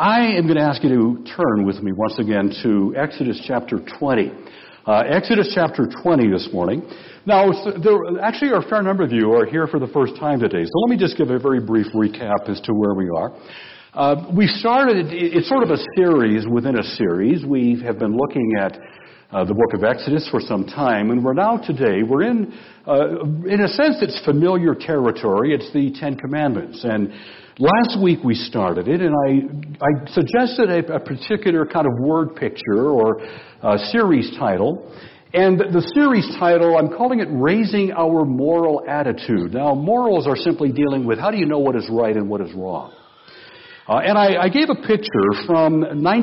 I am going to ask you to turn with me once again to Exodus chapter 20. Exodus chapter 20 this morning. Now, there actually are a fair number of you who are here for the first time today, so let me just give a very brief recap as to where we are. We started, it's sort of a series within a series. We have been looking at the book of Exodus for some time, and we're in a sense, it's familiar territory. It's the Ten Commandments. And last week we started it, and I suggested a particular kind of word picture or series title. And the series title, I'm calling it Raising Our Moral Attitude. Now, morals are simply dealing with how do you know what is right and what is wrong. And I gave a picture from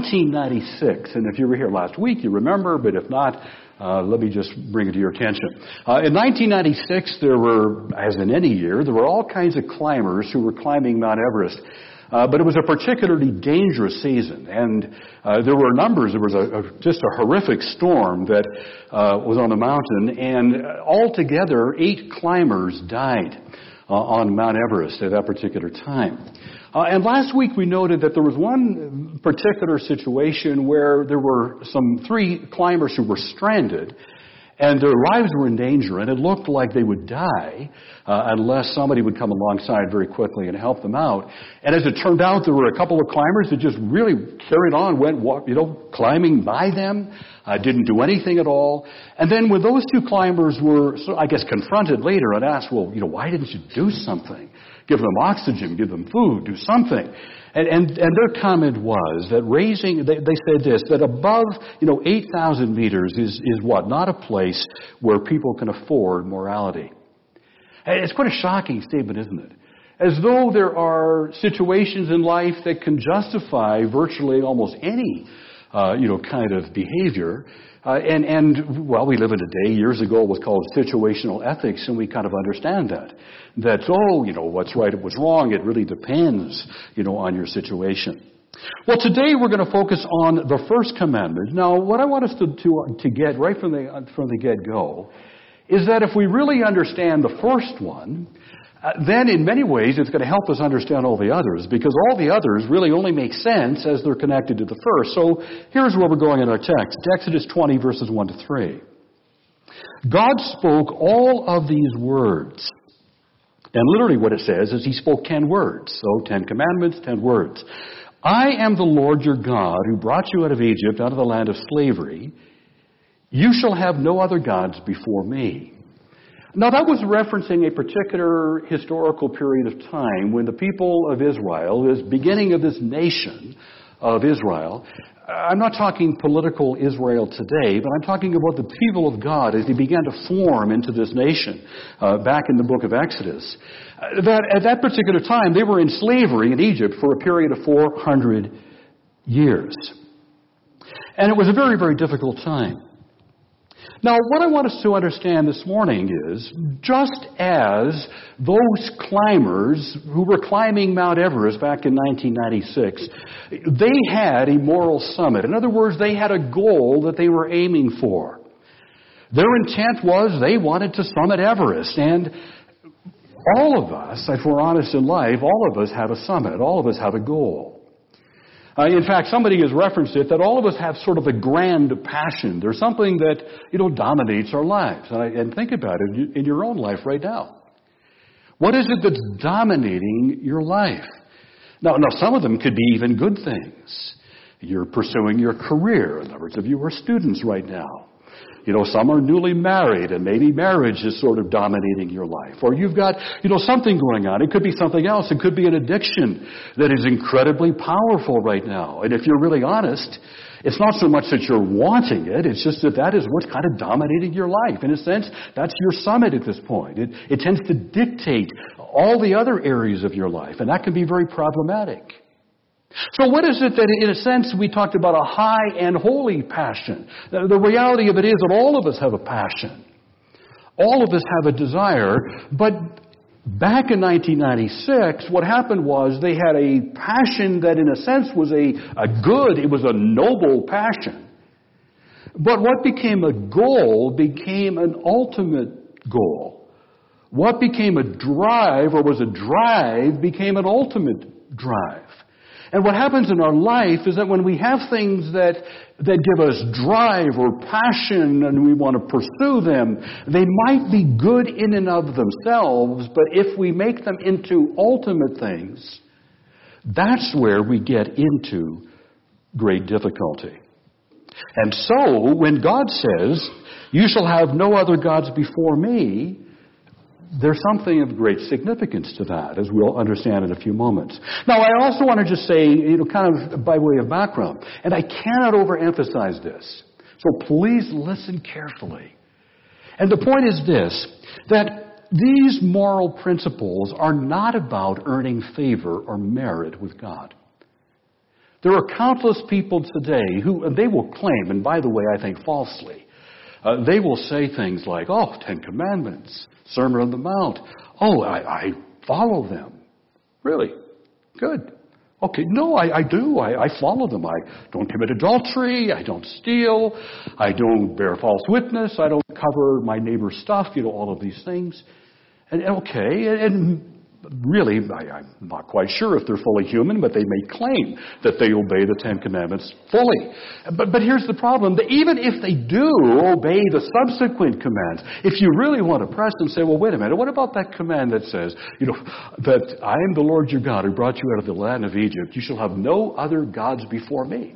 1996, and if you were here last week, you remember, but if not, let me just bring it to your attention. In 1996, there were, as in any year, there were all kinds of climbers who were climbing Mount Everest. But it was a particularly dangerous season, and there were numbers. There was just a horrific storm that was on the mountain, and altogether 8 climbers died on Mount Everest at that particular time. And last week we noted that there was one particular situation where there were 3 climbers who were stranded, and their lives were in danger, and it looked like they would die unless somebody would come alongside very quickly and help them out. And as it turned out, there were a couple of climbers that just really carried on, went climbing by them, didn't do anything at all. And then when those 2 climbers were, I guess, confronted later and asked, well, why didn't you do something? Give them oxygen, give them food, do something. And their comment was that they said this, that above, 8,000 meters is what? Not a place where people can afford morality. And it's quite a shocking statement, isn't it? As though there are situations in life that can justify virtually almost any, kind of behavior. Well, we live in a day, years ago, it was called situational ethics, and we kind of understand that. That, what's right and what's wrong, it really depends, on your situation. Well, today we're going to focus on the first commandment. Now, what I want us to get right from the get-go is that if we really understand the first one, then in many ways it's going to help us understand all the others, because all the others really only make sense as they're connected to the first. So here's where we're going in our text. Exodus 20, verses 1 to 3. God spoke all of these words. And literally what it says is he spoke 10 words. So 10 commandments, 10 words. I am the Lord your God who brought you out of Egypt, out of the land of slavery. You shall have no other gods before me. Now that was referencing a particular historical period of time when the people of Israel, this beginning of this nation of Israel, I'm not talking political Israel today, but I'm talking about the people of God as they began to form into this nation back in the book of Exodus. That at that particular time, they were in slavery in Egypt for a period of 400 years. And it was a very, very difficult time. Now, what I want us to understand this morning is, just as those climbers who were climbing Mount Everest back in 1996, they had a moral summit. In other words, they had a goal that they were aiming for. Their intent was they wanted to summit Everest. And all of us, if we're honest in life, all of us have a summit. All of us have a goal. In fact, somebody has referenced it that all of us have sort of a grand passion. There's something that, dominates our lives. And think about it in your own life right now. What is it that's dominating your life? Now, some of them could be even good things. You're pursuing your career. In other words, if you are students right now. Some are newly married, and maybe marriage is sort of dominating your life. Or you've got, something going on. It could be something else. It could be an addiction that is incredibly powerful right now. And if you're really honest, it's not so much that you're wanting it. It's just that is what's kind of dominating your life. In a sense, that's your summit at this point. It tends to dictate all the other areas of your life, and that can be very problematic. So what is it that, in a sense, we talked about a high and holy passion? The reality of it is that all of us have a passion. All of us have a desire. But back in 1996, what happened was they had a passion that, in a sense, was it was a noble passion. But what became a goal became an ultimate goal. What became a drive, or was a drive, became an ultimate drive. And what happens in our life is that when we have things that give us drive or passion and we want to pursue them, they might be good in and of themselves, but if we make them into ultimate things, that's where we get into great difficulty. And so, when God says, "You shall have no other gods before me," there's something of great significance to that, as we'll understand in a few moments. Now, I also want to just say, kind of by way of background, and I cannot overemphasize this, so please listen carefully. And the point is this, that these moral principles are not about earning favor or merit with God. There are countless people today who, and they will claim, and by the way, I think falsely, they will say things like, "Oh, 10 Commandments, Sermon on the Mount. Oh, I follow them." Really? Good. Okay, no, I do. I follow them. I don't commit adultery. I don't steal. I don't bear false witness. I don't cover my neighbor's stuff, all of these things. And okay, and really, I'm not quite sure if they're fully human, but they may claim that they obey the 10 Commandments fully. But here's the problem, that even if they do obey the subsequent commands, if you really want to press and say, "Well, wait a minute, what about that command that says, that I am the Lord your God who brought you out of the land of Egypt, you shall have no other gods before me"?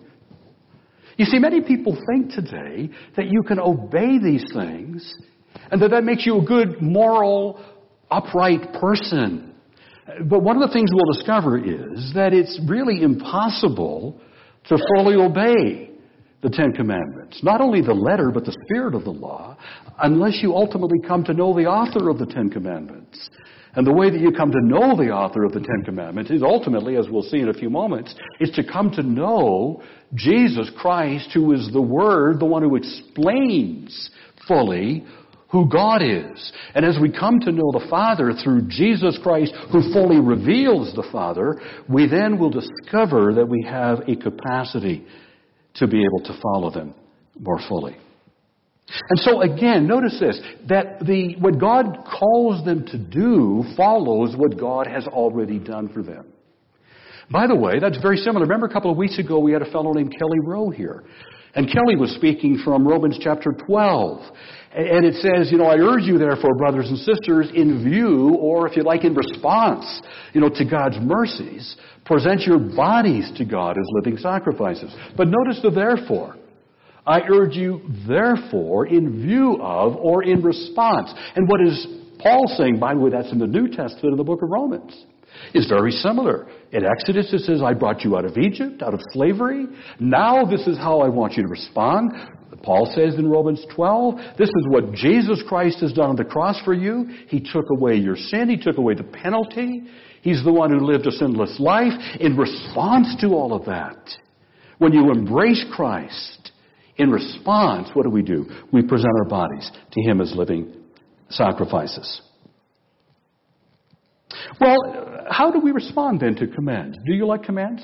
You see, many people think today that you can obey these things and that makes you a good, moral, upright person. But one of the things we'll discover is that it's really impossible to fully obey the 10 Commandments. Not only the letter, but the spirit of the law, unless you ultimately come to know the author of the 10 Commandments. And the way that you come to know the author of the 10 Commandments is ultimately, as we'll see in a few moments, is to come to know Jesus Christ, who is the Word, the one who explains fully who God is. And as we come to know the Father through Jesus Christ, who fully reveals the Father, we then will discover that we have a capacity to be able to follow them more fully. And so again, notice this, that what God calls them to do follows what God has already done for them. By the way, that's very similar. Remember a couple of weeks ago we had a fellow named Kelly Rowe here. And Kelly was speaking from Romans chapter 12. And it says, I urge you therefore, brothers and sisters, in view, or if you like, in response, to God's mercies, present your bodies to God as living sacrifices. But notice the therefore. I urge you therefore in view of or in response. And what is Paul saying, by the way, that's in the New Testament in the book of Romans. Is very similar. In Exodus it says, I brought you out of Egypt, out of slavery. Now this is how I want you to respond. Paul says in Romans 12, this is what Jesus Christ has done on the cross for you. He took away your sin. He took away the penalty. He's the one who lived a sinless life. In response to all of that, when you embrace Christ, in response, what do? We present our bodies to Him as living sacrifices. Well, how do we respond then to commands? Do you like commands?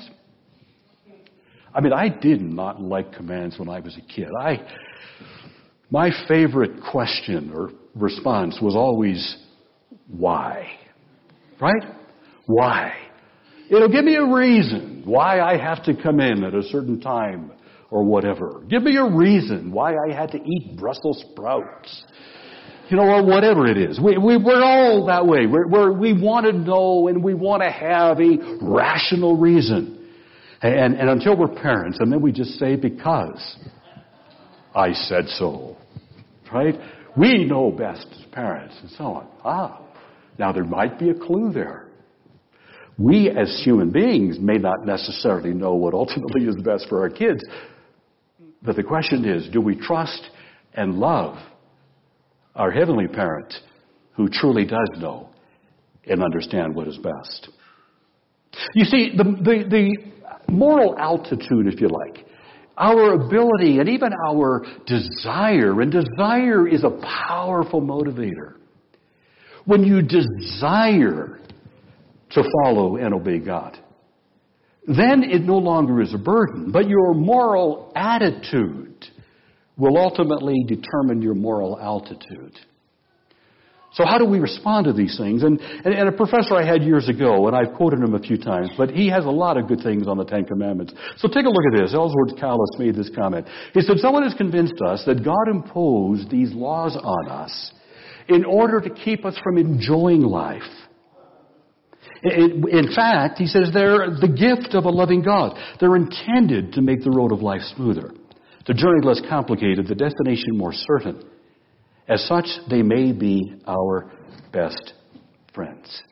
I did not like commands when I was a kid. My favorite question or response was always, why? Right? Why? Give me a reason why I have to come in at a certain time or whatever. Give me a reason why I had to eat Brussels sprouts. Or whatever it is. We're all that way. We want to know and we want to have a rational reason. And until we're parents, and then we just say, because I said so. Right? We know best as parents and so on. Now there might be a clue there. We as human beings may not necessarily know what ultimately is best for our kids. But the question is, do we trust and love our Heavenly Parent who truly does know and understand what is best? You see, the moral altitude, if you like, our ability and even our desire, and desire is a powerful motivator. When you desire to follow and obey God, then it no longer is a burden, but your moral attitude will ultimately determine your moral altitude. So how do we respond to these things? And a professor I had years ago, and I've quoted him a few times, but he has a lot of good things on the Ten Commandments. So take a look at this. Ellsworth Kalas made this comment. He said, someone has convinced us that God imposed these laws on us in order to keep us from enjoying life. In fact, he says they're the gift of a loving God. They're intended to make the road of life smoother, the journey less complicated, the destination more certain. As such, they may be our best friends.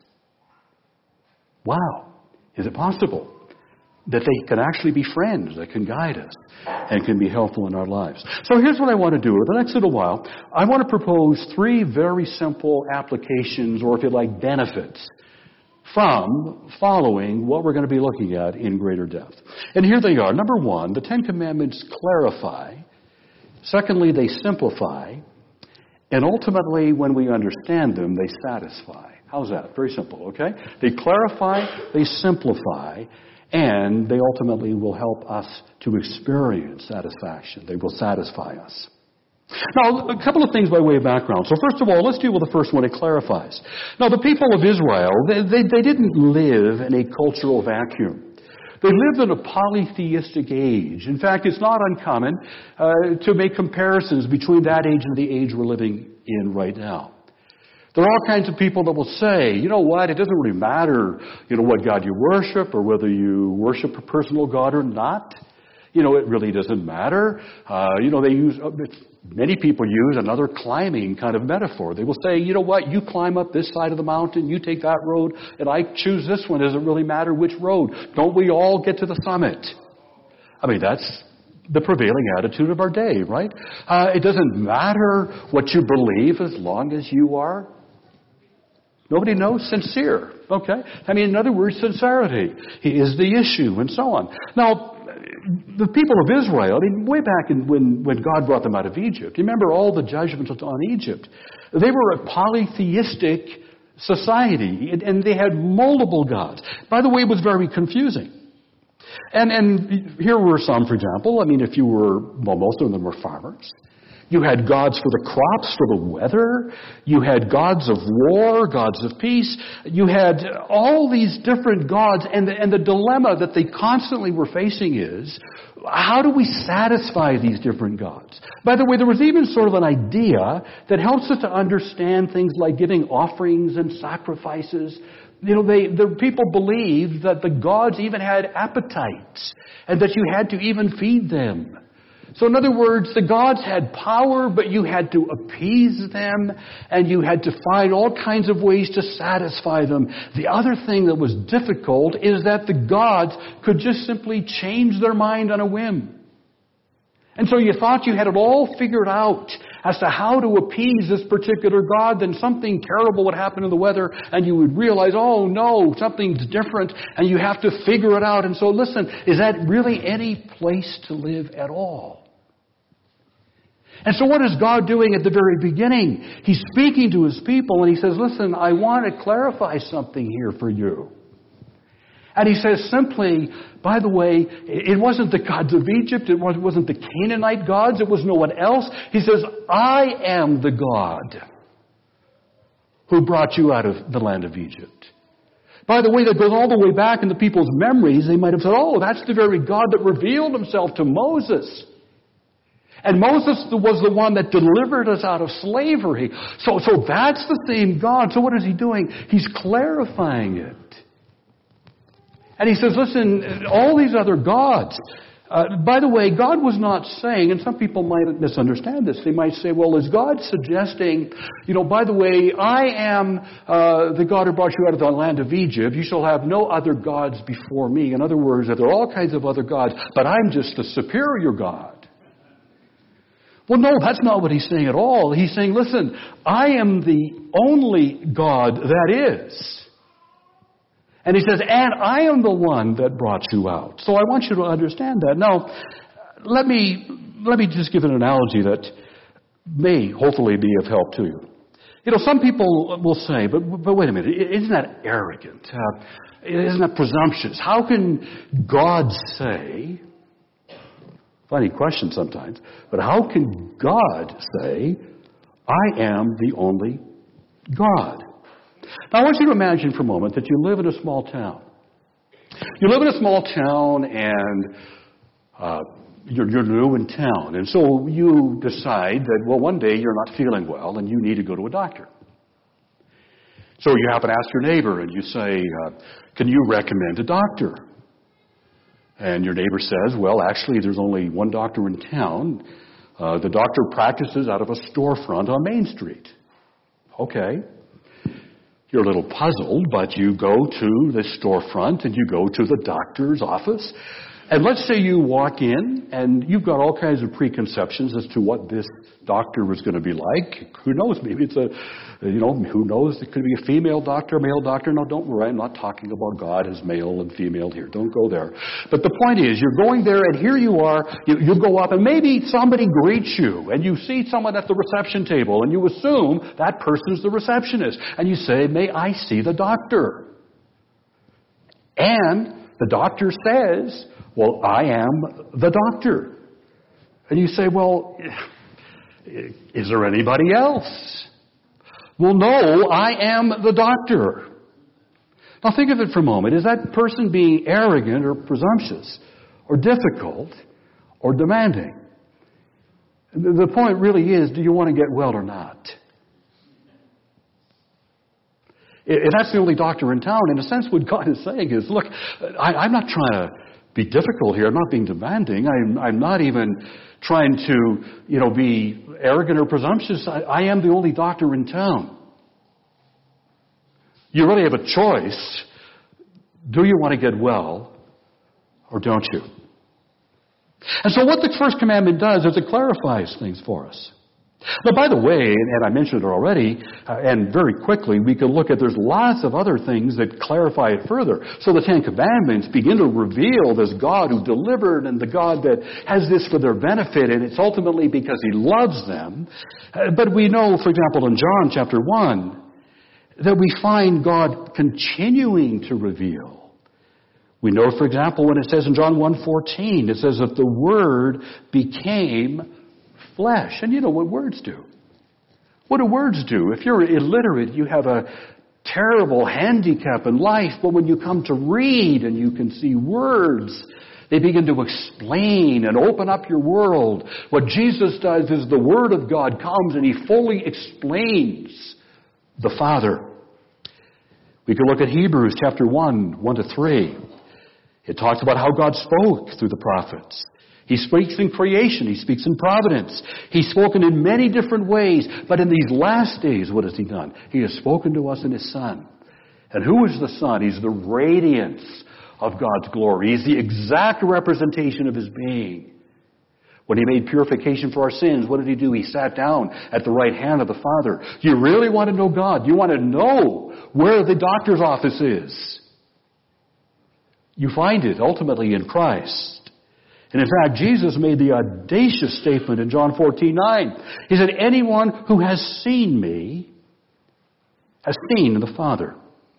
Wow. Is it possible that they can actually be friends that can guide us and can be helpful in our lives? So here's what I want to do. For the next little while, I want to propose 3 very simple applications, or if you like, benefits, from following what we're going to be looking at in greater depth. And here they are. Number 1, the Ten Commandments clarify. Secondly, they simplify. And ultimately, when we understand them, they satisfy. How's that? Very simple, okay? They clarify, they simplify, and they ultimately will help us to experience satisfaction. They will satisfy us. Now, a couple of things by way of background. So first of all, let's deal with the first one. It clarifies. Now, the people of Israel, they didn't live in a cultural vacuum. They lived in a polytheistic age. In fact, it's not uncommon to make comparisons between that age and the age we're living in right now. There are all kinds of people that will say, you know what, it doesn't really matter, what God you worship or whether you worship a personal God or not. It really doesn't matter. Many people use another climbing kind of metaphor. They will say, you know what, you climb up this side of the mountain, you take that road, and I choose this one. Does it really matter which road? Don't we all get to the summit? I mean, that's the prevailing attitude of our day, right? It doesn't matter what you believe as long as you are, nobody knows, sincere. Okay? I mean, in other words, sincerity is the issue, and so on. Now, the people of Israel, way back when God brought them out of Egypt, you remember all the judgments on Egypt. They were a polytheistic society, and they had multiple gods. By the way, it was very confusing. And here were some, for example. Most of them were farmers. You had gods for the crops, for the weather. You had gods of war, gods of peace. You had all these different gods. And the dilemma that they constantly were facing is, how do we satisfy these different gods? By the way, there was even sort of an idea that helps us to understand things like giving offerings and sacrifices. The people believed that the gods even had appetites and that you had to even feed them. So in other words, the gods had power, but you had to appease them, and you had to find all kinds of ways to satisfy them. The other thing that was difficult is that the gods could just simply change their mind on a whim. And so you thought you had it all figured out as to how to appease this particular god, then something terrible would happen in the weather, and you would realize, oh no, something's different, and you have to figure it out. And so listen, is that really any place to live at all? And so what is God doing at the very beginning? He's speaking to His people, and He says, listen, I want to clarify something here for you. And He says simply, by the way, it wasn't the gods of Egypt, it wasn't the Canaanite gods, it was no one else. He says, I am the God who brought you out of the land of Egypt. By the way, that goes all the way back in the people's memories. They might have said, oh, that's the very God that revealed Himself to Moses. And Moses was the one that delivered us out of slavery. So that's the same God. So what is He doing? He's clarifying it. And He says, listen, all these other gods. By the way, God was not saying, and some people might misunderstand this. They might say, well, is God suggesting, by the way, I am the God who brought you out of the land of Egypt. You shall have no other gods before me. In other words, there are all kinds of other gods, but I'm just the superior God. Well, no, that's not what He's saying at all. He's saying, listen, I am the only God that is. And He says, and I am the one that brought you out. So I want you to understand that. Now, let me just give an analogy that may hopefully be of help to you. Some people will say, but wait a minute, isn't that arrogant? Isn't that presumptuous? How can God say... Funny question sometimes. But how can God say, I am the only God. Now I want you to imagine for a moment that you live in a small town. You live in a small town and you're new in town. And so you decide that, well, one day you're not feeling well and you need to go to a doctor. So you happen to ask your neighbor and you say, can you recommend a doctor? And your neighbor says, well, actually, there's only one doctor in town. The doctor practices out of a storefront on Main Street. Okay. You're a little puzzled, but you go to the storefront and you go to the doctor's office. And let's say you walk in and you've got all kinds of preconceptions as to what this doctor was going to be like. Who knows? Maybe it's who knows? It could be a female doctor, male doctor. No, don't worry. I'm not talking about God as male and female here. Don't go there. But the point is, you're going there and here you are. You go up and maybe somebody greets you and you see someone at the reception table and you assume that person's the receptionist. And you say, may I see the doctor? And the doctor says, well, I am the doctor. And you say, well, is there anybody else? Well, no, I am the doctor. Now think of it for a moment. Is that person being arrogant or presumptuous or difficult or demanding? The point really is, do you want to get well or not? If that's the only doctor in town, in a sense what God is saying is, look, I'm not trying to be difficult here. I'm not being demanding. I'm not even trying to, be arrogant or presumptuous. I am the only doctor in town. You really have a choice. Do you want to get well or don't you? And so what the first commandment does is it clarifies things for us. Now, by the way, and I mentioned it already, and very quickly, we can look at there's lots of other things that clarify it further. So the Ten Commandments begin to reveal this God who delivered and the God that has this for their benefit, and it's ultimately because He loves them. But we know, for example, in John chapter 1, that we find God continuing to reveal. We know, for example, when it says in John 1:14, it says that the Word became flesh. And you know what words do. What do words do? If you're illiterate, you have a terrible handicap in life. But when you come to read and you can see words, they begin to explain and open up your world. What Jesus does is the Word of God comes and He fully explains the Father. We can look at Hebrews chapter 1, 1-3. It talks about how God spoke through the prophets. He speaks in creation. He speaks in providence. He's spoken in many different ways. But in these last days, what has He done? He has spoken to us in His Son. And who is the Son? He's the radiance of God's glory. He's the exact representation of His being. When He made purification for our sins, what did He do? He sat down at the right hand of the Father. Do you really want to know God? Do you want to know where the doctor's office is? You find it ultimately in Christ. And in fact, Jesus made the audacious statement in John 14:9. He said, anyone who has seen me has seen the Father.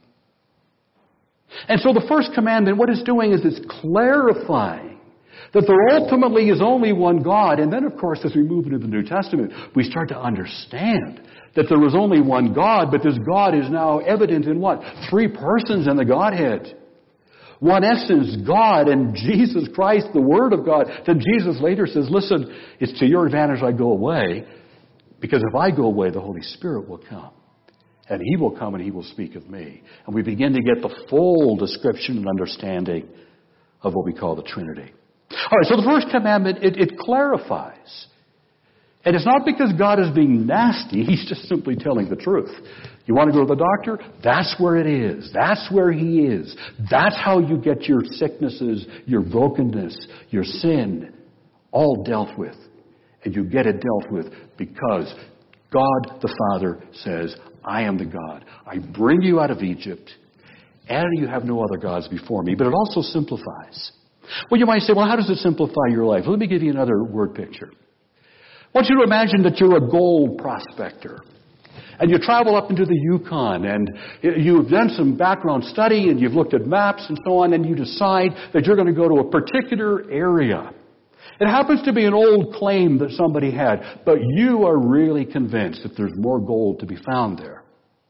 And so the first commandment, what it's doing is it's clarifying that there ultimately is only one God. And then, of course, as we move into the New Testament, we start to understand that there was only one God, but this God is now evident in what? 3 persons in the Godhead. One essence, God, and Jesus Christ, the Word of God. Then Jesus later says, listen, it's to your advantage I go away, because if I go away, the Holy Spirit will come. And He will come and He will speak of me. And we begin to get the full description and understanding of what we call the Trinity. All right, so the first commandment, it clarifies. And it's not because God is being nasty. He's just simply telling the truth. You want to go to the doctor? That's where it is. That's where He is. That's how you get your sicknesses, your brokenness, your sin all dealt with. And you get it dealt with because God the Father says, I am the God. I bring you out of Egypt, and you have no other gods before me. But it also simplifies. Well, you might say, well, how does it simplify your life? Let me give you another word picture. I want you to imagine that you're a gold prospector. And you travel up into the Yukon, and you've done some background study, and you've looked at maps and so on, and you decide that you're going to go to a particular area. It happens to be an old claim that somebody had, but you are really convinced that there's more gold to be found there.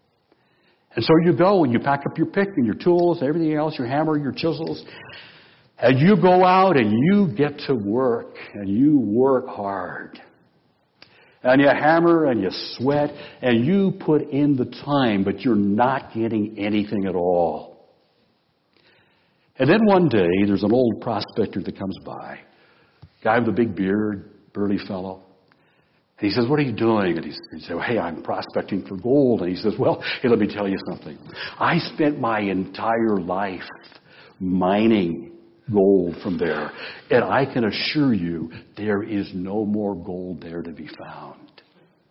And so you go and you pack up your pick and your tools, everything else, your hammer, your chisels, and you go out and you get to work, and you work hard. And you hammer and you sweat and you put in the time, but you're not getting anything at all. And then one day, there's an old prospector that comes by, guy with a big beard, burly fellow. And he says, "What are you doing?" And he says, "Hey, I'm prospecting for gold." And he says, "Well, hey, let me tell you something. I spent my entire life mining gold from there. And I can assure you, there is no more gold there to be found.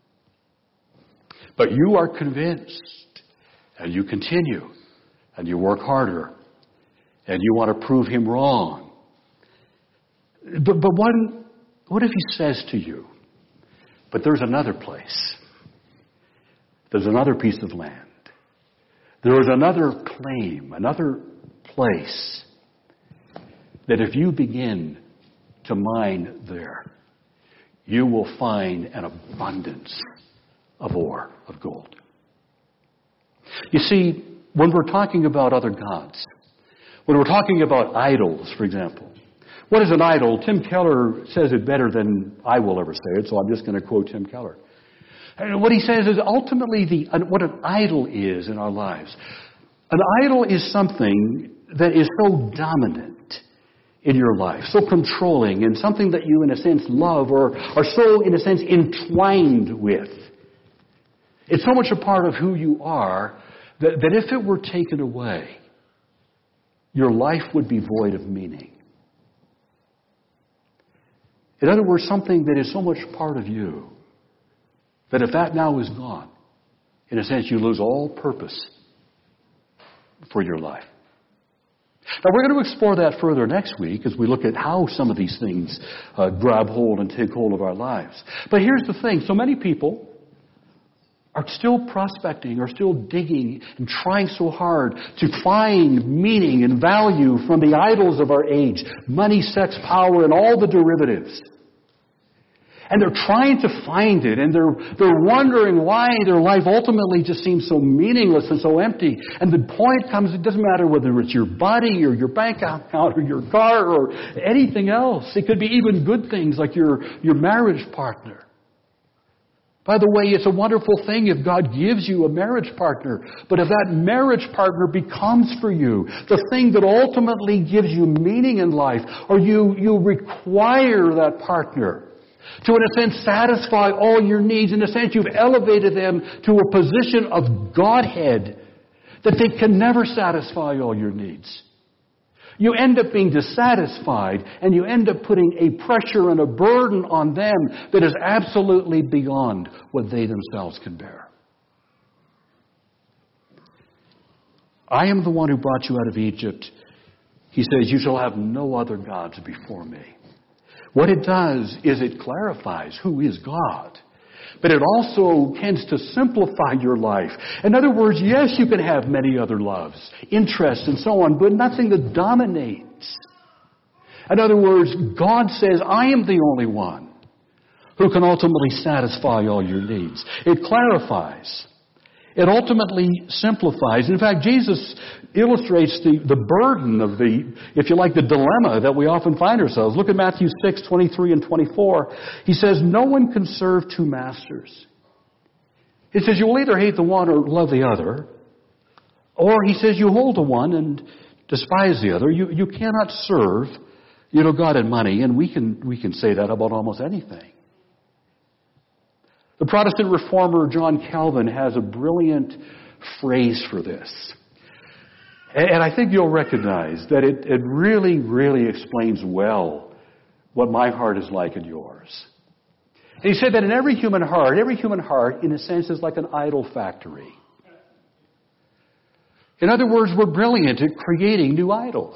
But you are convinced, and you continue, and you work harder, and you want to prove him wrong. But what if he says to you, but there's another place. There's another piece of land. There is another claim, another place, that if you begin to mine there, you will find an abundance of ore, of gold. You see, when we're talking about other gods, when we're talking about idols, for example, what is an idol? Tim Keller says it better than I will ever say it, so I'm just going to quote Tim Keller. And what he says is ultimately what an idol is in our lives. An idol is something that is so dominant in your life, so controlling, and something that you, in a sense, love or are so, in a sense, entwined with. It's so much a part of who you are that if it were taken away, your life would be void of meaning. In other words, something that is so much part of you that if that now is gone, in a sense, you lose all purpose for your life. Now, we're going to explore that further next week as we look at how some of these things grab hold and take hold of our lives. But here's the thing. So many people are still prospecting, are still digging and trying so hard to find meaning and value from the idols of our age. Money, sex, power, and all the derivatives. And they're trying to find it, and they're wondering why their life ultimately just seems so meaningless and so empty. And the point comes, it doesn't matter whether it's your body or your bank account or your car or anything else. It could be even good things like your marriage partner. By the way, it's a wonderful thing if God gives you a marriage partner. But if that marriage partner becomes for you the thing that ultimately gives you meaning in life, or you require that partner to, in a sense, satisfy all your needs. In a sense, you've elevated them to a position of Godhead that they can never satisfy all your needs. You end up being dissatisfied, and you end up putting a pressure and a burden on them that is absolutely beyond what they themselves can bear. I am the one who brought you out of Egypt. He says, you shall have no other gods before me. What it does is it clarifies who is God. But it also tends to simplify your life. In other words, yes, you can have many other loves, interests, and so on, but nothing that dominates. In other words, God says, I am the only one who can ultimately satisfy all your needs. It clarifies. It ultimately simplifies. In fact, Jesus illustrates the burden of if you like, the dilemma that we often find ourselves. Look at Matthew 6, 23 and 24. He says, no one can serve two masters. He says, you will either hate the one or love the other. Or he says, you hold to one and despise the other. You cannot serve, God and money. And we can say that about almost anything. The Protestant reformer John Calvin has a brilliant phrase for this. And I think you'll recognize that it really, really explains well what my heart is like and yours. And he said that in every human heart, in a sense, is like an idol factory. In other words, we're brilliant at creating new idols.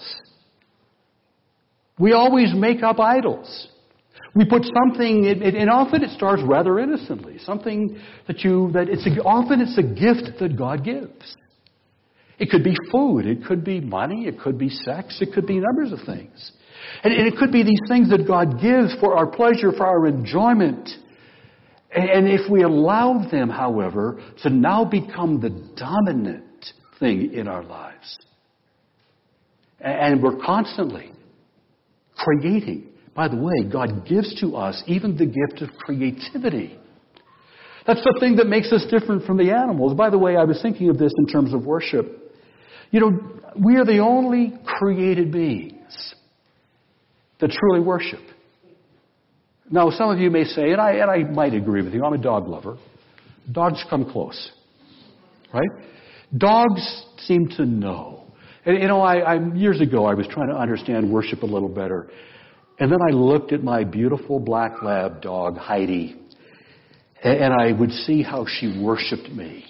We always make up idols. We put something, and often it starts rather innocently. Something often it's a gift that God gives. It could be food, it could be money, it could be sex, it could be numbers of things. And it could be these things that God gives for our pleasure, for our enjoyment. And if we allow them, however, to now become the dominant thing in our lives. And we're constantly creating. By the way, God gives to us even the gift of creativity. That's the thing that makes us different from the animals. By the way, I was thinking of this in terms of worship. You know, we are the only created beings that truly worship. Now, some of you may say, and I might agree with you, I'm a dog lover. Dogs come close, right? Dogs seem to know. And, you know, years ago, I was trying to understand worship a little better. And then I looked at my beautiful black lab dog, Heidi, and I would see how she worshiped me.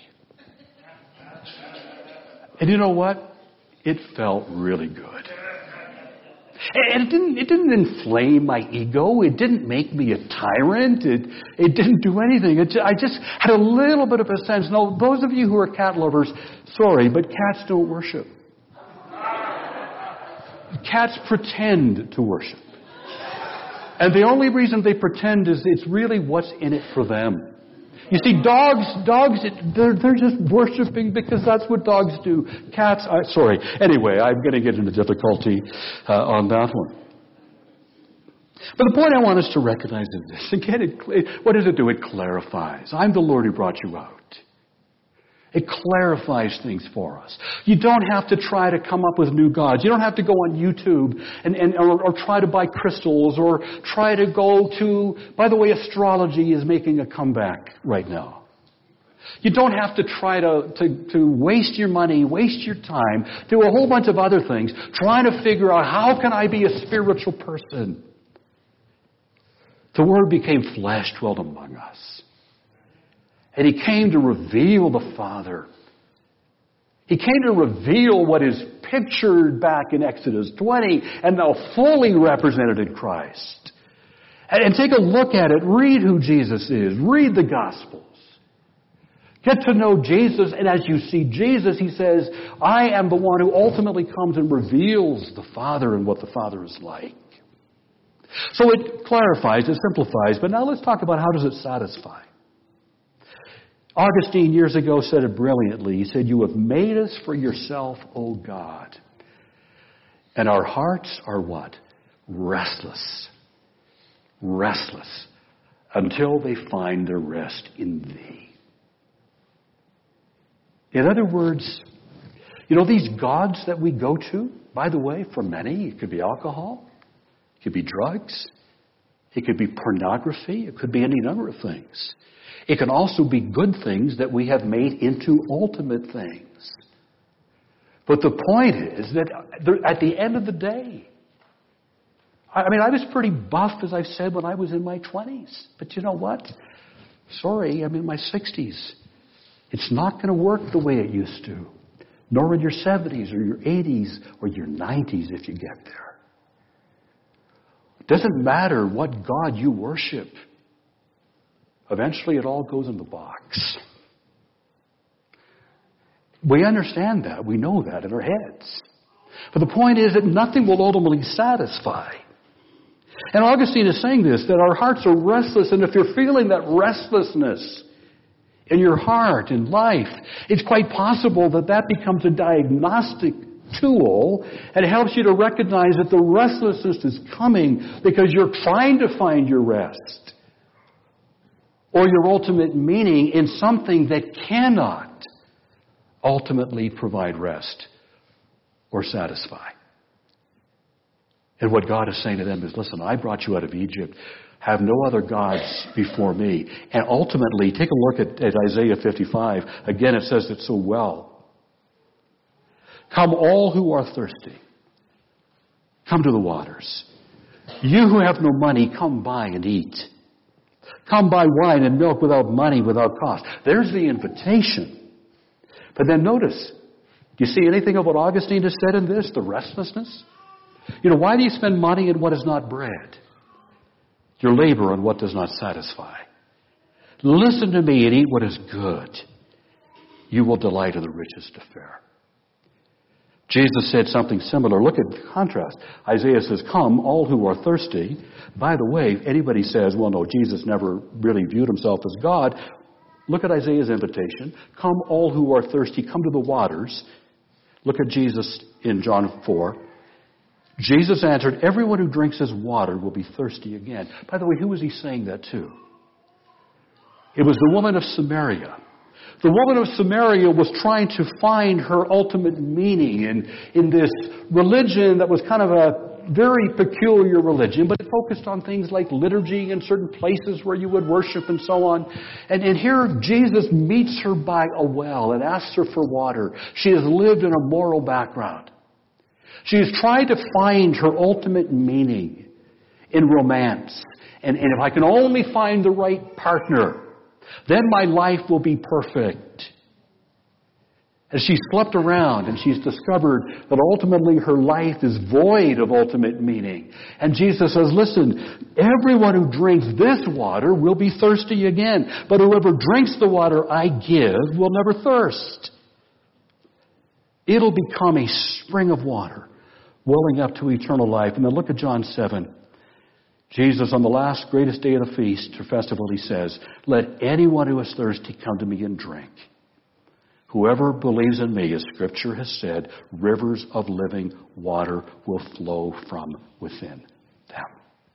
And you know what? It felt really good. And it didn't inflame my ego. It didn't make me a tyrant. It didn't do anything. I just had a little bit of a sense. Now, those of you who are cat lovers, sorry, but cats don't worship. Cats pretend to worship. And the only reason they pretend is it's really what's in it for them. You see, dogs, they're just worshiping because that's what dogs do. Cats, sorry. Anyway, I'm going to get into difficulty on that one. But the point I want us to recognize is this. Again, what does it do? It clarifies. I'm the Lord who brought you out. It clarifies things for us. You don't have to try to come up with new gods. You don't have to go on YouTube or try to buy crystals or try to go to... By the way, astrology is making a comeback right now. You don't have to try to waste your money, waste your time, do a whole bunch of other things, trying to figure out how can I be a spiritual person. The Word became flesh, dwelt among us. And He came to reveal the Father. He came to reveal what is pictured back in Exodus 20 and now fully represented in Christ. And take a look at it. Read who Jesus is. Read the Gospels. Get to know Jesus. And as you see Jesus, He says, I am the one who ultimately comes and reveals the Father and what the Father is like. So it clarifies, it simplifies. But now let's talk about how does it satisfy. Augustine years ago said it brilliantly. He said, you have made us for yourself, O God. And our hearts are what? Restless. Restless. Until they find their rest in Thee. In other words, you know, these gods that we go to, by the way, for many, it could be alcohol, it could be drugs, it could be pornography, it could be any number of things. It can also be good things that we have made into ultimate things. But the point is that at the end of the day, I mean, I was pretty buff, as I've said, when I was in my 20s. But you know what? Sorry, I'm in my 60s. It's not going to work the way it used to. Nor in your 70s or your 80s or your 90s if you get there. It doesn't matter what God you worship. Eventually, it all goes in the box. We understand that. We know that in our heads. But the point is that nothing will ultimately satisfy. And Augustine is saying this, that our hearts are restless. And if you're feeling that restlessness in your heart, in life, it's quite possible that that becomes a diagnostic tool and it helps you to recognize that the restlessness is coming because you're trying to find your rest. Or your ultimate meaning in something that cannot ultimately provide rest or satisfy. And what God is saying to them is, listen, I brought you out of Egypt. Have no other gods before me. And ultimately, take a look at Isaiah 55. Again, it says it so well. Come all who are thirsty. Come to the waters. You who have no money, come buy and eat. Come buy wine and milk without money, without cost. There's the invitation. But then notice, do you see anything of what Augustine has said in this? The restlessness? You know, why do you spend money on what is not bread? Your labor on what does not satisfy. Listen to me and eat what is good. You will delight in the richest of fare. Jesus said something similar. Look at the contrast. Isaiah says, come, all who are thirsty. By the way, if anybody says, well, no, Jesus never really viewed himself as God, Look at Isaiah's invitation. Come all who are thirsty, come to the waters. Look at Jesus in John 4. Jesus answered, everyone who drinks this water will be thirsty again. By the way, who was he saying that to? It was the woman of Samaria. The woman of Samaria was trying to find her ultimate meaning in this religion that was kind of a very peculiar religion, but it focused on things like liturgy in certain places where you would worship and so on. And here Jesus meets her by a well and asks her for water. She has lived in a moral background. She has tried to find her ultimate meaning in romance. And if I can only find the right partner, then my life will be perfect. And she's slept around and she's discovered that ultimately her life is void of ultimate meaning. And Jesus says, listen, everyone who drinks this water will be thirsty again. But whoever drinks the water I give will never thirst. It'll become a spring of water welling up to eternal life. And then look at John 7. Jesus, on the last greatest day of the feast or festival, he says, let anyone who is thirsty come to me and drink. Whoever believes in me, as Scripture has said, rivers of living water will flow from within them.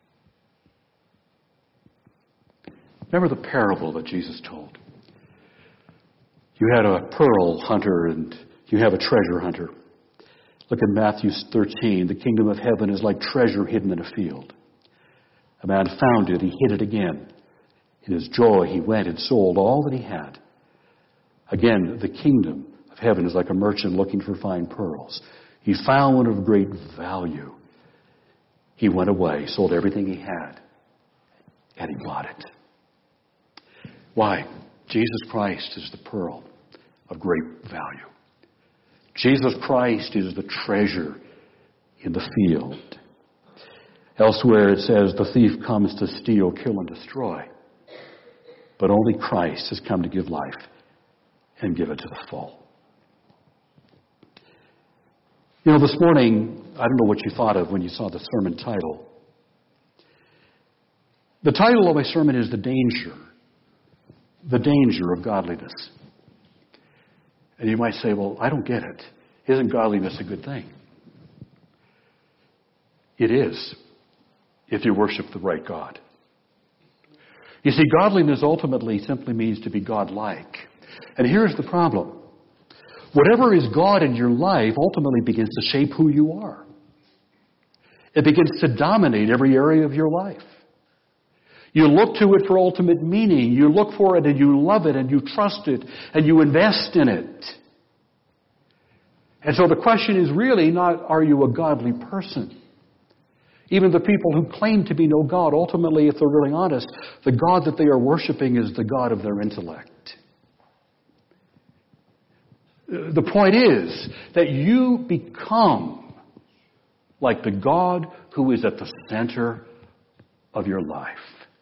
Remember the parable that Jesus told. You had a pearl hunter and you have a treasure hunter. Look at Matthew 13. The kingdom of heaven is like treasure hidden in a field. A man found it, he hid it again. In his joy, he went and sold all that he had. Again, the kingdom of heaven is like a merchant looking for fine pearls. He found one of great value. He went away, sold everything he had, and he bought it. Why? Jesus Christ is the pearl of great value. Jesus Christ is the treasure in the field. Elsewhere it says, the thief comes to steal, kill, and destroy. But only Christ has come to give life and give it to the full. You know, this morning, I don't know what you thought of when you saw the sermon title. The title of my sermon is The Danger of Godliness. And you might say, well, I don't get it. Isn't godliness a good thing? It is, if you worship the right God. You see, godliness ultimately simply means to be God-like. And here's the problem. Whatever is God in your life ultimately begins to shape who you are. It begins to dominate every area of your life. You look to it for ultimate meaning. You look for it and you love it and you trust it and you invest in it. And so the question is really not, are you a godly person? Even the people who claim to be no God, ultimately, if they're really honest, the God that they are worshiping is the God of their intellect. The point is that you become like the God who is at the center of your life.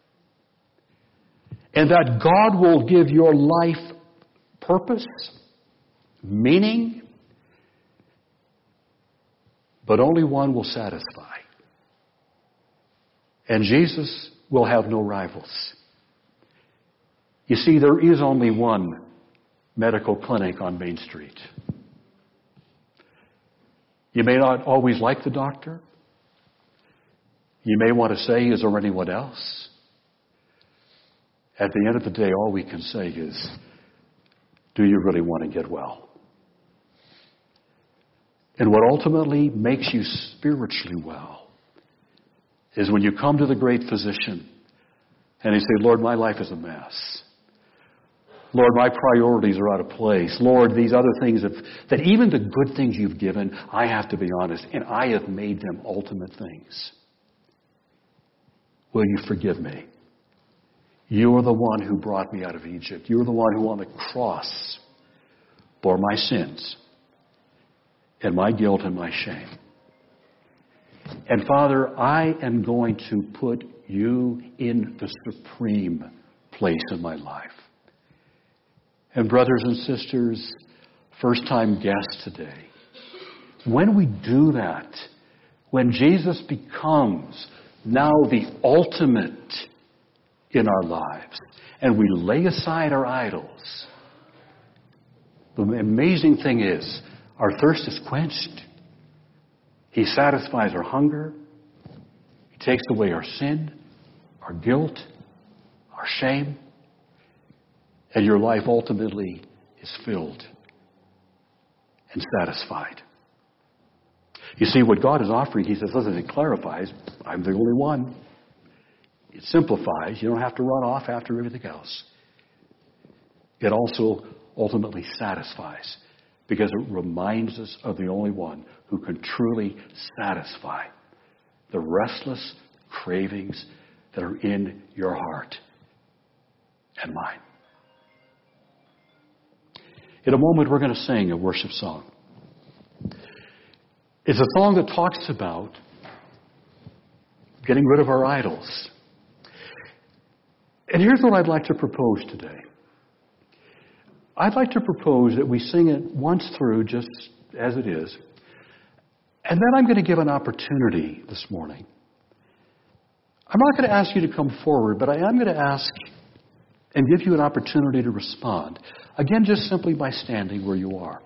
And that God will give your life purpose, meaning, but only one will satisfy. And Jesus will have no rivals. You see, there is only one medical clinic on Main Street. You may not always like the doctor. You may want to say, is there anyone else? At the end of the day, all we can say is, do you really want to get well? And what ultimately makes you spiritually well is when you come to the great physician and you say, Lord, my life is a mess. Lord, my priorities are out of place. Lord, these other things that even the good things you've given, I have to be honest, and I have made them ultimate things. Will you forgive me? You're the one who brought me out of Egypt. You're the one who on the cross bore my sins and my guilt and my shame. And Father, I am going to put you in the supreme place in my life. And brothers and sisters, first-time guests today, when we do that, when Jesus becomes now the ultimate in our lives and we lay aside our idols, the amazing thing is our thirst is quenched. He satisfies our hunger. He takes away our sin, our guilt, our shame. And your life ultimately is filled and satisfied. You see, what God is offering, He says, listen, it clarifies, I'm the only one. It simplifies. You don't have to run off after everything else. It also ultimately satisfies because it reminds us of the only one who can truly satisfy the restless cravings that are in your heart and mine. In a moment, we're going to sing a worship song. It's a song that talks about getting rid of our idols. And here's what I'd like to propose today. I'd like to propose that we sing it once through, just as it is. And then I'm going to give an opportunity this morning. I'm not going to ask you to come forward, but I am going to ask and give you an opportunity to respond. Again, just simply by standing where you are.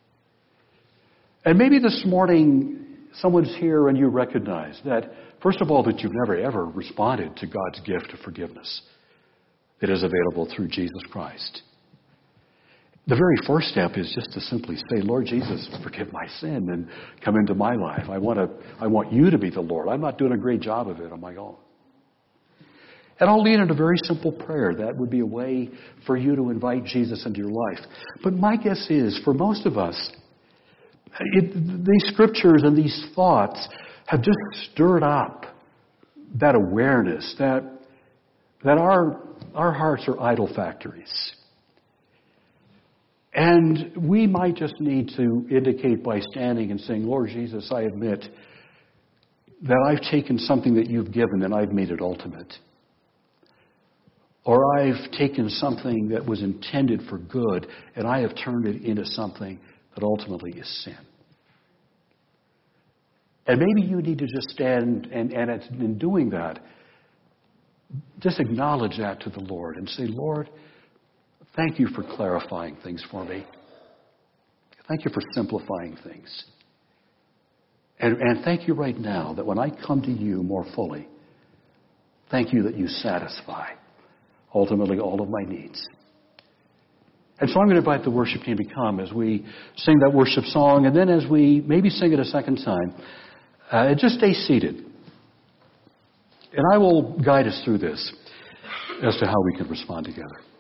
And maybe this morning, someone's here and you recognize that, first of all, that you've never ever responded to God's gift of forgiveness that is available through Jesus Christ. The very first step is just to simply say, Lord Jesus, forgive my sin and come into my life. I want you to be the Lord. I'm not doing a great job of it on my own. And I'll lead in a very simple prayer. That would be a way for you to invite Jesus into your life. But my guess is, for most of us, these scriptures and these thoughts have just stirred up that awareness that our hearts are idol factories. And we might just need to indicate by standing and saying, Lord Jesus, I admit that I've taken something that you've given and I've made it ultimate. Or I've taken something that was intended for good and I have turned it into something that ultimately is sin. And maybe you need to just stand and in doing that, just acknowledge that to the Lord and say, Lord, thank you for clarifying things for me. Thank you for simplifying things. And thank you right now that when I come to you more fully, thank you that you satisfy ultimately all of my needs. And so I'm going to invite the worship team to come as we sing that worship song, and then as we maybe sing it a second time, just stay seated. And I will guide us through this as to how we can respond together.